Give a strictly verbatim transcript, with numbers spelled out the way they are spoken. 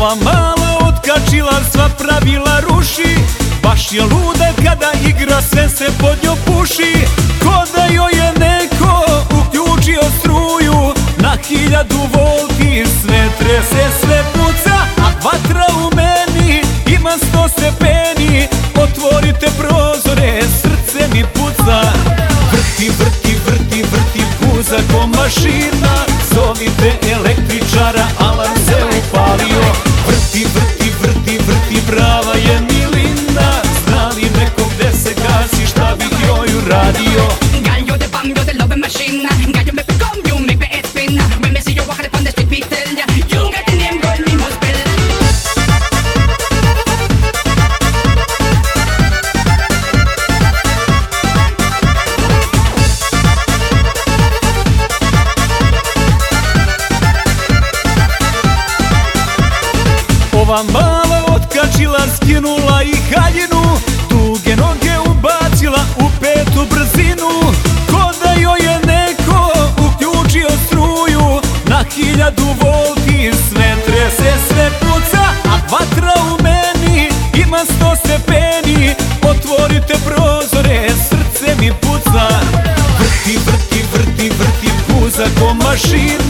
Ova mala otkačila sva pravila ruši, baš je luda kada igra, sve se pod njom puši. Ko da joj je neko uključio struju na hiljadu volti, sve trese, sve puca, a vatra u meni ima sto stepeni. Otvorite prozore, srce mi puca. Vrti, vrti, vrti, vrti, puza ko mašina. Zovite električara, alarm se upalio. Vrti, vrti, vrti, vrti, brava je milina. Zna li neko gde se gasi, šta bih joj uradio? Gallo de bam, yo de love machine. Gallo me pegó, you make me spin. When me see you walk on the street, people, you got the name, girl, me must spell. Ova mala otkačila, skinula i haljinu, duge noge ubacila u petu brzinu. Ko da joj je neko uključio struju na hiljadu volti, sve trese, sve puca, a vatra u meni ima sto stepeni. Otvorite prozore, srce mi puca. Vrti, vrti, vrti, vrti, puza ko mašina.